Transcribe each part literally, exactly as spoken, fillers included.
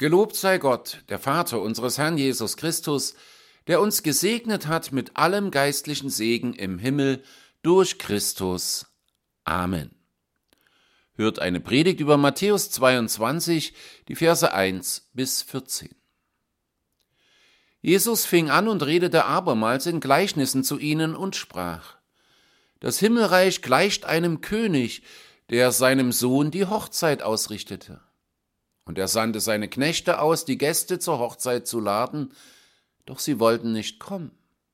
Gelobt sei Gott, der Vater unseres Herrn Jesus Christus, der uns gesegnet hat mit allem geistlichen Segen im Himmel durch Christus. Amen. Hört eine Predigt über Matthäus zweiundzwanzig, die Verse eins bis vierzehn. Jesus fing an und redete abermals in Gleichnissen zu ihnen und sprach: Das Himmelreich gleicht einem König, der seinem Sohn die Hochzeit ausrichtete. Und er sandte seine Knechte aus, die Gäste zur Hochzeit zu laden, doch sie wollten nicht kommen.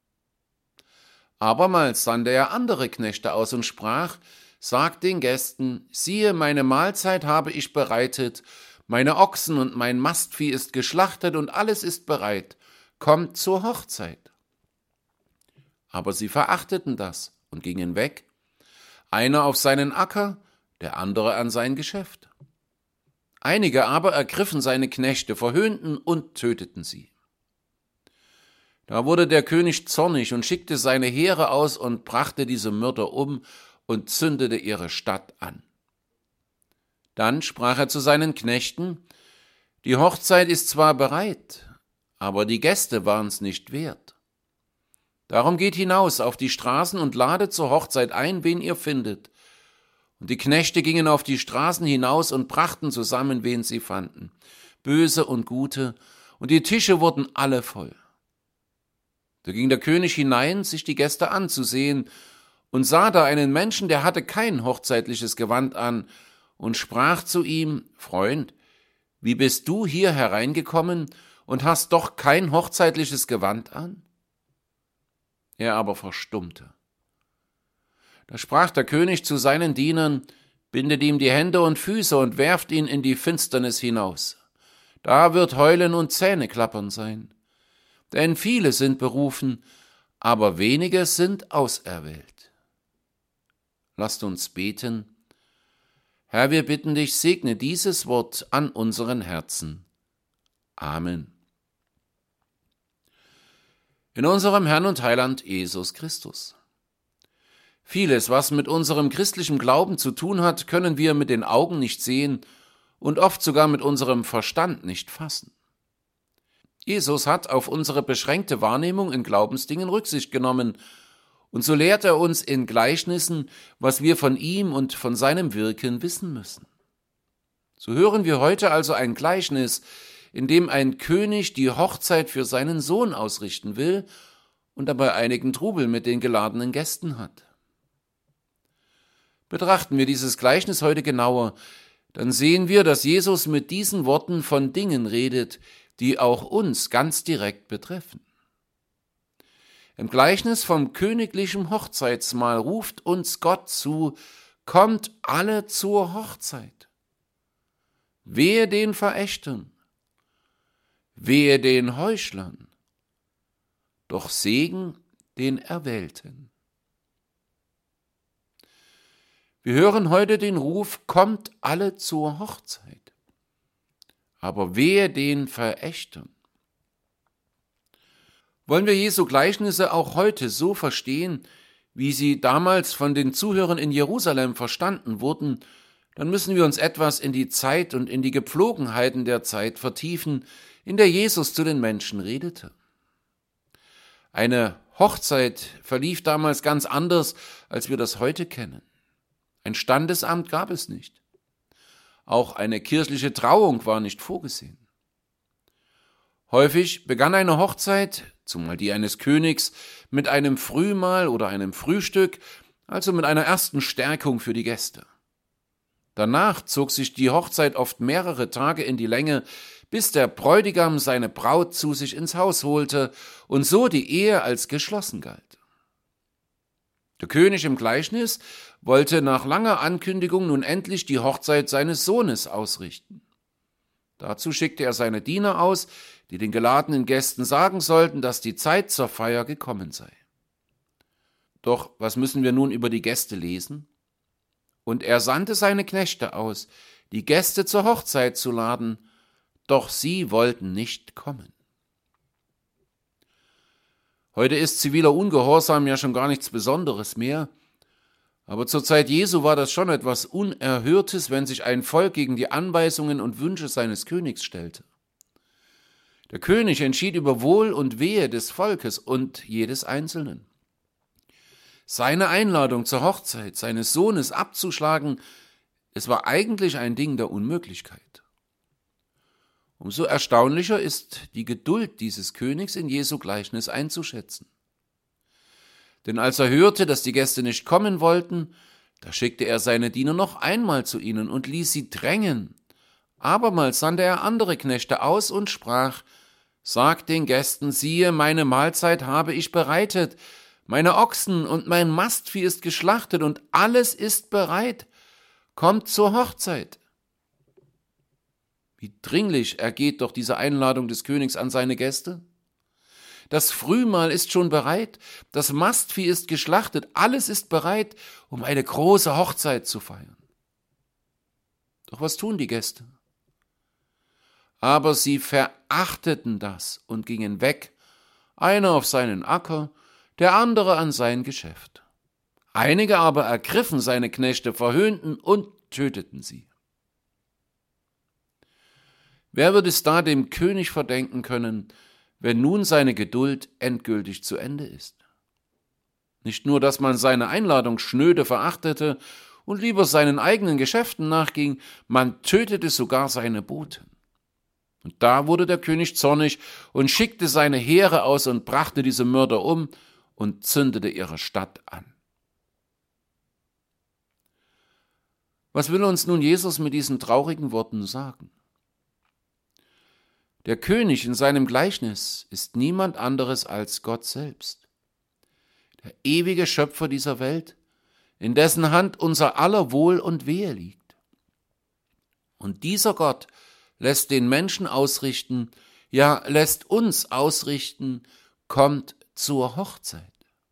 Abermals sandte er andere Knechte aus und sprach: Sagt den Gästen, siehe, meine Mahlzeit habe ich bereitet, meine Ochsen und mein Mastvieh ist geschlachtet und alles ist bereit, kommt zur Hochzeit. Aber sie verachteten das und gingen weg, einer auf seinen Acker, der andere an sein Geschäft. Einige aber ergriffen seine Knechte, verhöhnten und töteten sie. Da wurde der König zornig und schickte seine Heere aus und brachte diese Mörder um und zündete ihre Stadt an. Dann sprach er zu seinen Knechten: Die Hochzeit ist zwar bereit, aber die Gäste waren's nicht wert. Darum geht hinaus auf die Straßen und ladet zur Hochzeit ein, wen ihr findet. Und die Knechte gingen auf die Straßen hinaus und brachten zusammen, wen sie fanden, Böse und Gute, und die Tische wurden alle voll. Da ging der König hinein, sich die Gäste anzusehen, und sah da einen Menschen, der hatte kein hochzeitliches Gewand an, und sprach zu ihm: Freund, wie bist du hier hereingekommen und hast doch kein hochzeitliches Gewand an? Er aber verstummte. Da sprach der König zu seinen Dienern: Bindet ihm die Hände und Füße und werft ihn in die Finsternis hinaus. Da wird Heulen und Zähneklappern sein. Denn viele sind berufen, aber wenige sind auserwählt. Lasst uns beten. Herr, wir bitten dich, segne dieses Wort an unseren Herzen. Amen. In unserem Herrn und Heiland Jesus Christus. Vieles, was mit unserem christlichen Glauben zu tun hat, können wir mit den Augen nicht sehen und oft sogar mit unserem Verstand nicht fassen. Jesus hat auf unsere beschränkte Wahrnehmung in Glaubensdingen Rücksicht genommen, und so lehrt er uns in Gleichnissen, was wir von ihm und von seinem Wirken wissen müssen. So hören wir heute also ein Gleichnis, in dem ein König die Hochzeit für seinen Sohn ausrichten will und dabei einigen Trubel mit den geladenen Gästen hat. Betrachten wir dieses Gleichnis heute genauer, dann sehen wir, dass Jesus mit diesen Worten von Dingen redet, die auch uns ganz direkt betreffen. Im Gleichnis vom königlichen Hochzeitsmahl ruft uns Gott zu: Kommt alle zur Hochzeit. Wehe den Verächtern, wehe den Heuchlern, doch Segen den Erwählten. Wir hören heute den Ruf: Kommt alle zur Hochzeit. Aber wehe den Verächtern. Wollen wir Jesu Gleichnisse auch heute so verstehen, wie sie damals von den Zuhörern in Jerusalem verstanden wurden, dann müssen wir uns etwas in die Zeit und in die Gepflogenheiten der Zeit vertiefen, in der Jesus zu den Menschen redete. Eine Hochzeit verlief damals ganz anders, als wir das heute kennen. Ein Standesamt gab es nicht. Auch eine kirchliche Trauung war nicht vorgesehen. Häufig begann eine Hochzeit, zumal die eines Königs, mit einem Frühmahl oder einem Frühstück, also mit einer ersten Stärkung für die Gäste. Danach zog sich die Hochzeit oft mehrere Tage in die Länge, bis der Bräutigam seine Braut zu sich ins Haus holte und so die Ehe als geschlossen galt. Der König im Gleichnis wollte nach langer Ankündigung nun endlich die Hochzeit seines Sohnes ausrichten. Dazu schickte er seine Diener aus, die den geladenen Gästen sagen sollten, dass die Zeit zur Feier gekommen sei. Doch was müssen wir nun über die Gäste lesen? Und er sandte seine Knechte aus, die Gäste zur Hochzeit zu laden, doch sie wollten nicht kommen. Heute ist ziviler Ungehorsam ja schon gar nichts Besonderes mehr, aber zur Zeit Jesu war das schon etwas Unerhörtes, wenn sich ein Volk gegen die Anweisungen und Wünsche seines Königs stellte. Der König entschied über Wohl und Wehe des Volkes und jedes Einzelnen. Seine Einladung zur Hochzeit seines Sohnes abzuschlagen, es war eigentlich ein Ding der Unmöglichkeit. Umso erstaunlicher ist die Geduld dieses Königs in Jesu Gleichnis einzuschätzen. Denn als er hörte, dass die Gäste nicht kommen wollten, da schickte er seine Diener noch einmal zu ihnen und ließ sie drängen. Abermals sandte er andere Knechte aus und sprach: Sagt den Gästen, siehe, meine Mahlzeit habe ich bereitet, meine Ochsen und mein Mastvieh ist geschlachtet und alles ist bereit. Kommt zur Hochzeit. Wie dringlich ergeht doch diese Einladung des Königs an seine Gäste? Das Frühmahl ist schon bereit, das Mastvieh ist geschlachtet, alles ist bereit, um eine große Hochzeit zu feiern. Doch was tun die Gäste? Aber sie verachteten das und gingen weg, einer auf seinen Acker, der andere an sein Geschäft. Einige aber ergriffen seine Knechte, verhöhnten und töteten sie. Wer wird es da dem König verdenken können, wenn nun seine Geduld endgültig zu Ende ist? Nicht nur, dass man seine Einladung schnöde verachtete und lieber seinen eigenen Geschäften nachging, man tötete sogar seine Boten. Und da wurde der König zornig und schickte seine Heere aus und brachte diese Mörder um und zündete ihre Stadt an. Was will uns nun Jesus mit diesen traurigen Worten sagen? Der König in seinem Gleichnis ist niemand anderes als Gott selbst, der ewige Schöpfer dieser Welt, in dessen Hand unser aller Wohl und Wehe liegt. Und dieser Gott lässt den Menschen ausrichten, ja, lässt uns ausrichten, kommt zur Hochzeit.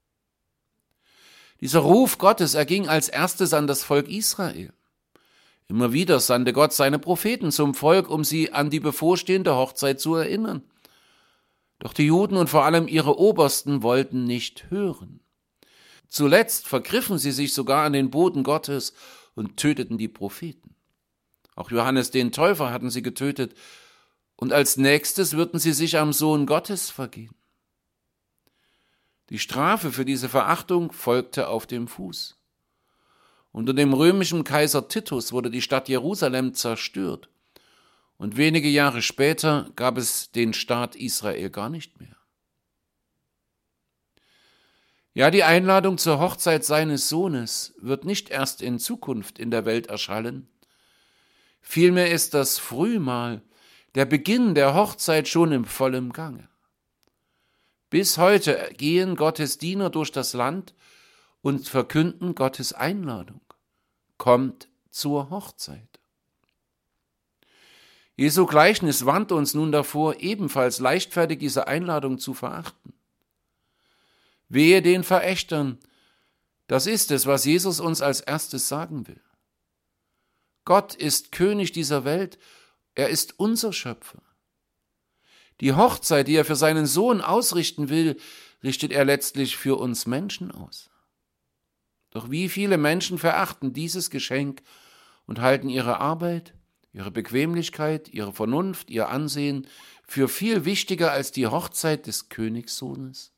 Dieser Ruf Gottes erging als erstes an das Volk Israel. Immer wieder sandte Gott seine Propheten zum Volk, um sie an die bevorstehende Hochzeit zu erinnern. Doch die Juden und vor allem ihre Obersten wollten nicht hören. Zuletzt vergriffen sie sich sogar an den Boten Gottes und töteten die Propheten. Auch Johannes den Täufer hatten sie getötet, und als nächstes würden sie sich am Sohn Gottes vergehen. Die Strafe für diese Verachtung folgte auf dem Fuß. Unter dem römischen Kaiser Titus wurde die Stadt Jerusalem zerstört, und wenige Jahre später gab es den Staat Israel gar nicht mehr. Ja, die Einladung zur Hochzeit seines Sohnes wird nicht erst in Zukunft in der Welt erschallen. Vielmehr ist das Frühmahl, der Beginn der Hochzeit, schon im vollen Gange. Bis heute gehen Gottes Diener durch das Land und verkünden Gottes Einladung. Kommt zur Hochzeit. Jesu Gleichnis warnt uns nun davor, ebenfalls leichtfertig diese Einladung zu verachten. Wehe den Verächtern, das ist es, was Jesus uns als erstes sagen will. Gott ist König dieser Welt, er ist unser Schöpfer. Die Hochzeit, die er für seinen Sohn ausrichten will, richtet er letztlich für uns Menschen aus. Doch wie viele Menschen verachten dieses Geschenk und halten ihre Arbeit, ihre Bequemlichkeit, ihre Vernunft, ihr Ansehen für viel wichtiger als die Hochzeit des Königssohnes?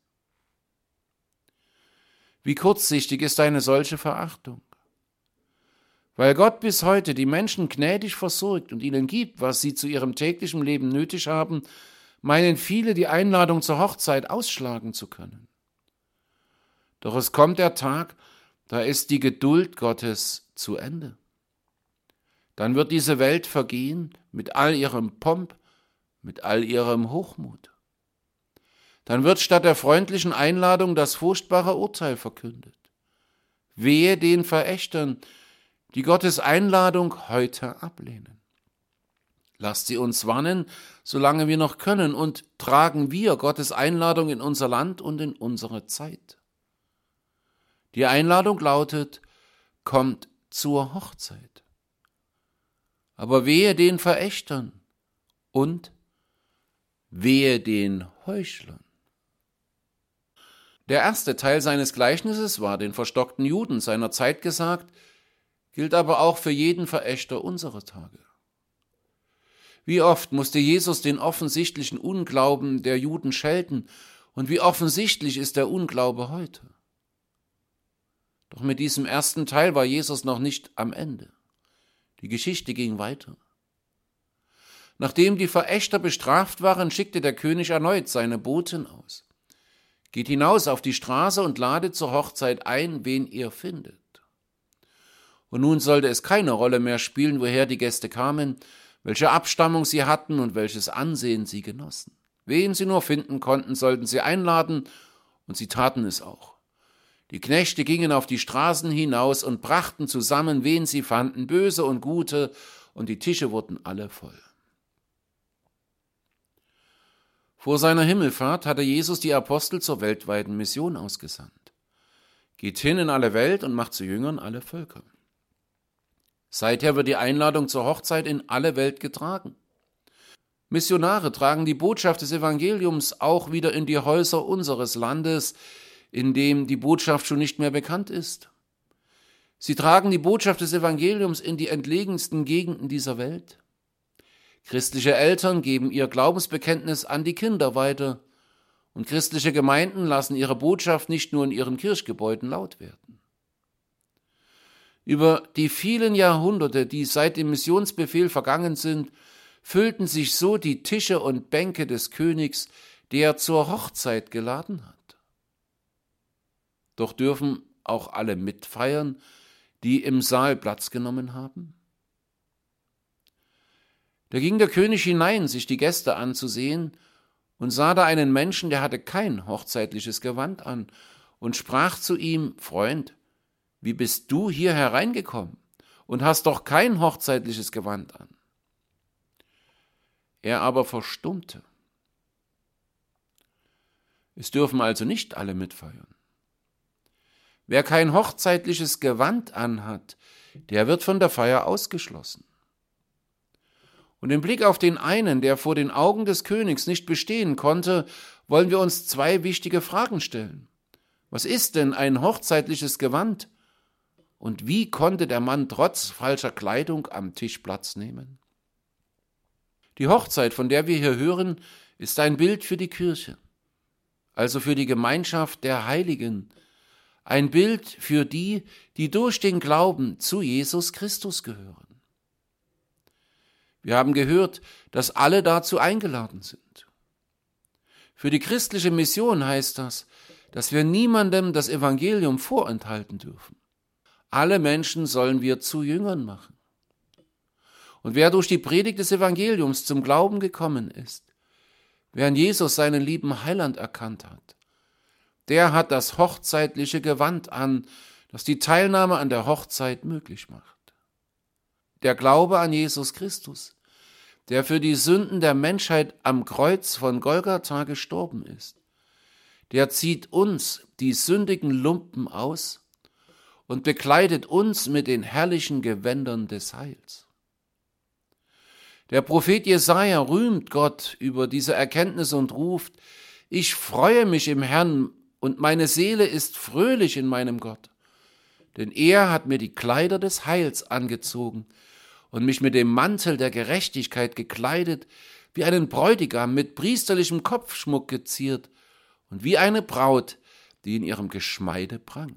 Wie kurzsichtig ist eine solche Verachtung? Weil Gott bis heute die Menschen gnädig versorgt und ihnen gibt, was sie zu ihrem täglichen Leben nötig haben, meinen viele, die Einladung zur Hochzeit ausschlagen zu können. Doch es kommt der Tag, da ist die Geduld Gottes zu Ende. Dann wird diese Welt vergehen mit all ihrem Pomp, mit all ihrem Hochmut. Dann wird statt der freundlichen Einladung das furchtbare Urteil verkündet. Wehe den Verächtern, die Gottes Einladung heute ablehnen. Lasst sie uns warnen, solange wir noch können, und tragen wir Gottes Einladung in unser Land und in unsere Zeit. Die Einladung lautet: Kommt zur Hochzeit. Aber wehe den Verächtern und wehe den Heuchlern. Der erste Teil seines Gleichnisses war den verstockten Juden seiner Zeit gesagt, gilt aber auch für jeden Verächter unserer Tage. Wie oft musste Jesus den offensichtlichen Unglauben der Juden schelten und wie offensichtlich ist der Unglaube heute. Doch mit diesem ersten Teil war Jesus noch nicht am Ende. Die Geschichte ging weiter. Nachdem die Verächter bestraft waren, schickte der König erneut seine Boten aus. Geht hinaus auf die Straße und ladet zur Hochzeit ein, wen ihr findet. Und nun sollte es keine Rolle mehr spielen, woher die Gäste kamen, welche Abstammung sie hatten und welches Ansehen sie genossen. Wen sie nur finden konnten, sollten sie einladen, und sie taten es auch. Die Knechte gingen auf die Straßen hinaus und brachten zusammen, wen sie fanden, Böse und Gute, und die Tische wurden alle voll. Vor seiner Himmelfahrt hatte Jesus die Apostel zur weltweiten Mission ausgesandt. Geht hin in alle Welt und macht zu Jüngern alle Völker. Seither wird die Einladung zur Hochzeit in alle Welt getragen. Missionare tragen die Botschaft des Evangeliums auch wieder in die Häuser unseres Landes, in dem die Botschaft schon nicht mehr bekannt ist. Sie tragen die Botschaft des Evangeliums in die entlegensten Gegenden dieser Welt. Christliche Eltern geben ihr Glaubensbekenntnis an die Kinder weiter und christliche Gemeinden lassen ihre Botschaft nicht nur in ihren Kirchgebäuden laut werden. Über die vielen Jahrhunderte, die seit dem Missionsbefehl vergangen sind, füllten sich so die Tische und Bänke des Königs, der zur Hochzeit geladen hat. Doch dürfen auch alle mitfeiern, die im Saal Platz genommen haben? Da ging der König hinein, sich die Gäste anzusehen, und sah da einen Menschen, der hatte kein hochzeitliches Gewand an, und sprach zu ihm: Freund, wie bist du hier hereingekommen und hast doch kein hochzeitliches Gewand an? Er aber verstummte. Es dürfen also nicht alle mitfeiern. Wer kein hochzeitliches Gewand anhat, der wird von der Feier ausgeschlossen. Und im Blick auf den einen, der vor den Augen des Königs nicht bestehen konnte, wollen wir uns zwei wichtige Fragen stellen. Was ist denn ein hochzeitliches Gewand? Und wie konnte der Mann trotz falscher Kleidung am Tisch Platz nehmen? Die Hochzeit, von der wir hier hören, ist ein Bild für die Kirche, also für die Gemeinschaft der Heiligen, ein Bild für die, die durch den Glauben zu Jesus Christus gehören. Wir haben gehört, dass alle dazu eingeladen sind. Für die christliche Mission heißt das, dass wir niemandem das Evangelium vorenthalten dürfen. Alle Menschen sollen wir zu Jüngern machen. Und wer durch die Predigt des Evangeliums zum Glauben gekommen ist, wer an Jesus seinen lieben Heiland erkannt hat, der hat das hochzeitliche Gewand an, das die Teilnahme an der Hochzeit möglich macht. Der Glaube an Jesus Christus, der für die Sünden der Menschheit am Kreuz von Golgatha gestorben ist, der zieht uns die sündigen Lumpen aus und bekleidet uns mit den herrlichen Gewändern des Heils. Der Prophet Jesaja rühmt Gott über diese Erkenntnis und ruft: Ich freue mich im Herrn und meine Seele ist fröhlich in meinem Gott, denn er hat mir die Kleider des Heils angezogen und mich mit dem Mantel der Gerechtigkeit gekleidet, wie einen Bräutigam mit priesterlichem Kopfschmuck geziert und wie eine Braut, die in ihrem Geschmeide prangt.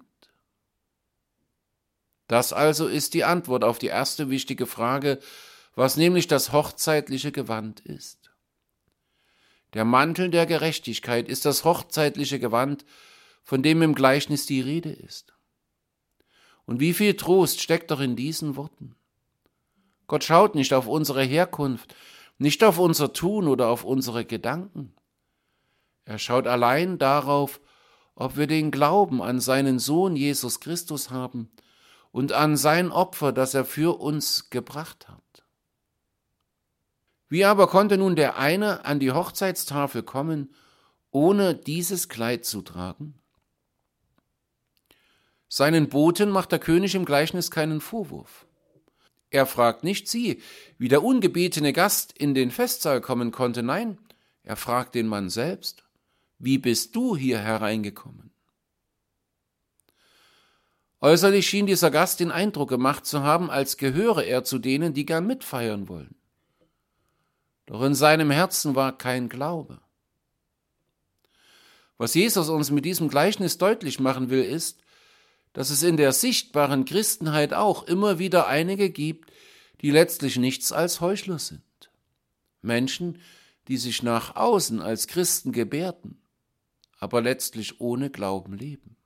Das also ist die Antwort auf die erste wichtige Frage, was nämlich das hochzeitliche Gewand ist. Der Mantel der Gerechtigkeit ist das hochzeitliche Gewand, von dem im Gleichnis die Rede ist. Und wie viel Trost steckt doch in diesen Worten. Gott schaut nicht auf unsere Herkunft, nicht auf unser Tun oder auf unsere Gedanken. Er schaut allein darauf, ob wir den Glauben an seinen Sohn Jesus Christus haben und an sein Opfer, das er für uns gebracht hat. Wie aber konnte nun der eine an die Hochzeitstafel kommen, ohne dieses Kleid zu tragen? Seinen Boten macht der König im Gleichnis keinen Vorwurf. Er fragt nicht sie, wie der ungebetene Gast in den Festsaal kommen konnte. Nein, er fragt den Mann selbst: Wie bist du hier hereingekommen? Äußerlich schien dieser Gast den Eindruck gemacht zu haben, als gehöre er zu denen, die gern mitfeiern wollen. Doch in seinem Herzen war kein Glaube. Was Jesus uns mit diesem Gleichnis deutlich machen will, ist, dass es in der sichtbaren Christenheit auch immer wieder einige gibt, die letztlich nichts als Heuchler sind. Menschen, die sich nach außen als Christen gebärden, aber letztlich ohne Glauben leben.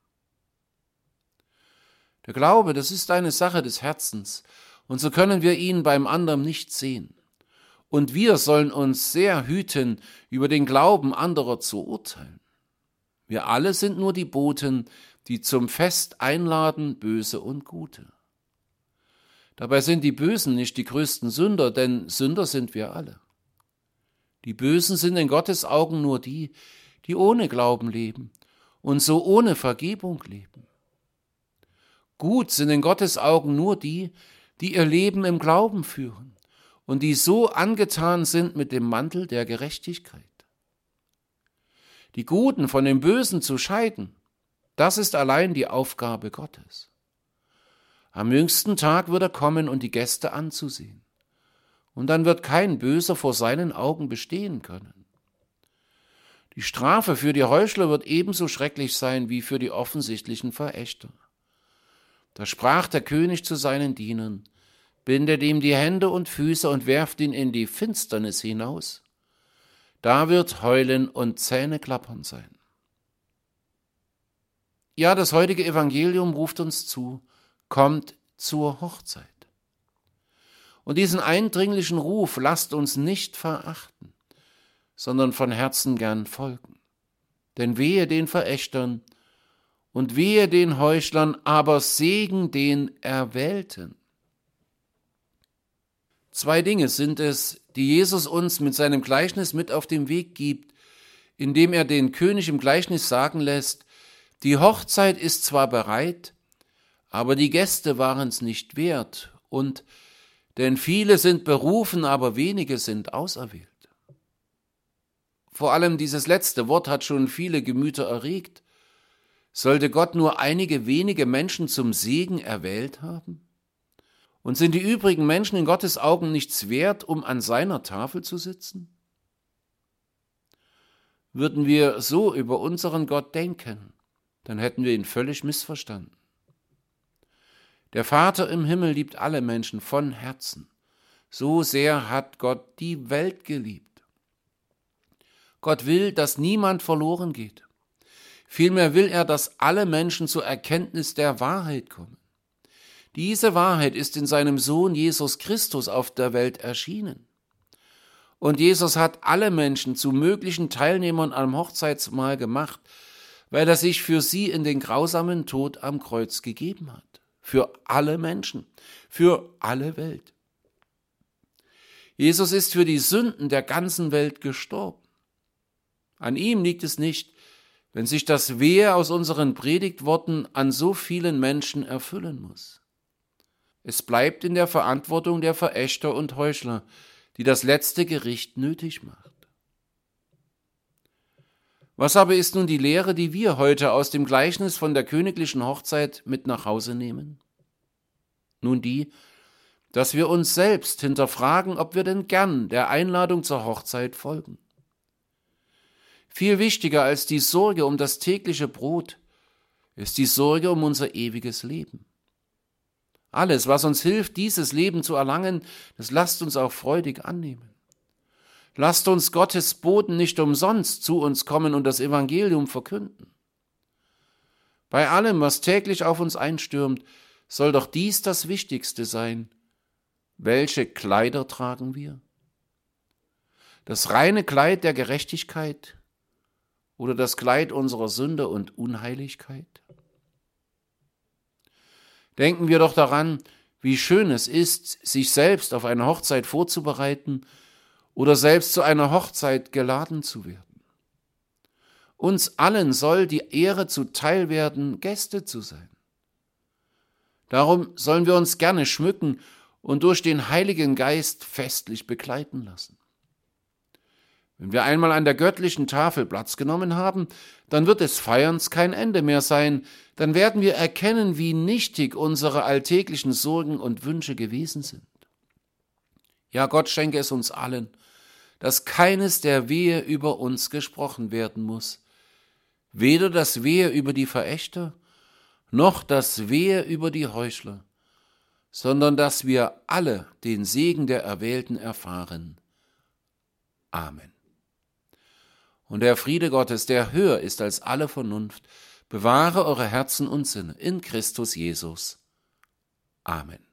Der Glaube, das ist eine Sache des Herzens, und so können wir ihn beim anderen nicht sehen. Und wir sollen uns sehr hüten, über den Glauben anderer zu urteilen. Wir alle sind nur die Boten, die zum Fest einladen, Böse und Gute. Dabei sind die Bösen nicht die größten Sünder, denn Sünder sind wir alle. Die Bösen sind in Gottes Augen nur die, die ohne Glauben leben und so ohne Vergebung leben. Gut sind in Gottes Augen nur die, die ihr Leben im Glauben führen und die so angetan sind mit dem Mantel der Gerechtigkeit. Die Guten von den Bösen zu scheiden, das ist allein die Aufgabe Gottes. Am jüngsten Tag wird er kommen und die Gäste anzusehen. Und dann wird kein Böser vor seinen Augen bestehen können. Die Strafe für die Heuchler wird ebenso schrecklich sein wie für die offensichtlichen Verächter. Da sprach der König zu seinen Dienern: Bindet ihm die Hände und Füße und werft ihn in die Finsternis hinaus. Da wird Heulen und Zähneklappern sein. Ja, das heutige Evangelium ruft uns zu: Kommt zur Hochzeit. Und diesen eindringlichen Ruf lasst uns nicht verachten, sondern von Herzen gern folgen. Denn wehe den Verächtern und wehe den Heuchlern, aber Segen den Erwählten. Zwei Dinge sind es, die Jesus uns mit seinem Gleichnis mit auf den Weg gibt, indem er den König im Gleichnis sagen lässt: Die Hochzeit ist zwar bereit, aber die Gäste waren es nicht wert, und denn viele sind berufen, aber wenige sind auserwählt. Vor allem dieses letzte Wort hat schon viele Gemüter erregt. Sollte Gott nur einige wenige Menschen zum Segen erwählt haben? Und sind die übrigen Menschen in Gottes Augen nichts wert, um an seiner Tafel zu sitzen? Würden wir so über unseren Gott denken, dann hätten wir ihn völlig missverstanden. Der Vater im Himmel liebt alle Menschen von Herzen. So sehr hat Gott die Welt geliebt. Gott will, dass niemand verloren geht. Vielmehr will er, dass alle Menschen zur Erkenntnis der Wahrheit kommen. Diese Wahrheit ist in seinem Sohn Jesus Christus auf der Welt erschienen. Und Jesus hat alle Menschen zu möglichen Teilnehmern am Hochzeitsmahl gemacht, weil er sich für sie in den grausamen Tod am Kreuz gegeben hat. Für alle Menschen, für alle Welt. Jesus ist für die Sünden der ganzen Welt gestorben. An ihm liegt es nicht, wenn sich das Wehe aus unseren Predigtworten an so vielen Menschen erfüllen muss. Es bleibt in der Verantwortung der Verächter und Heuchler, die das letzte Gericht nötig macht. Was aber ist nun die Lehre, die wir heute aus dem Gleichnis von der königlichen Hochzeit mit nach Hause nehmen? Nun die, dass wir uns selbst hinterfragen, ob wir denn gern der Einladung zur Hochzeit folgen. Viel wichtiger als die Sorge um das tägliche Brot ist die Sorge um unser ewiges Leben. Alles, was uns hilft, dieses Leben zu erlangen, das lasst uns auch freudig annehmen. Lasst uns Gottes Boten nicht umsonst zu uns kommen und das Evangelium verkünden. Bei allem, was täglich auf uns einstürmt, soll doch dies das Wichtigste sein. Welche Kleider tragen wir? Das reine Kleid der Gerechtigkeit oder das Kleid unserer Sünde und Unheiligkeit? Denken wir doch daran, wie schön es ist, sich selbst auf eine Hochzeit vorzubereiten oder selbst zu einer Hochzeit geladen zu werden. Uns allen soll die Ehre zuteil werden, Gäste zu sein. Darum sollen wir uns gerne schmücken und durch den Heiligen Geist festlich begleiten lassen. Wenn wir einmal an der göttlichen Tafel Platz genommen haben, dann wird des Feierns kein Ende mehr sein, dann werden wir erkennen, wie nichtig unsere alltäglichen Sorgen und Wünsche gewesen sind. Ja, Gott schenke es uns allen, dass keines der Wehe über uns gesprochen werden muss, weder das Wehe über die Verächter, noch das Wehe über die Heuchler, sondern dass wir alle den Segen der Erwählten erfahren. Amen. Und der Friede Gottes, der höher ist als alle Vernunft, bewahre eure Herzen und Sinne in Christus Jesus. Amen.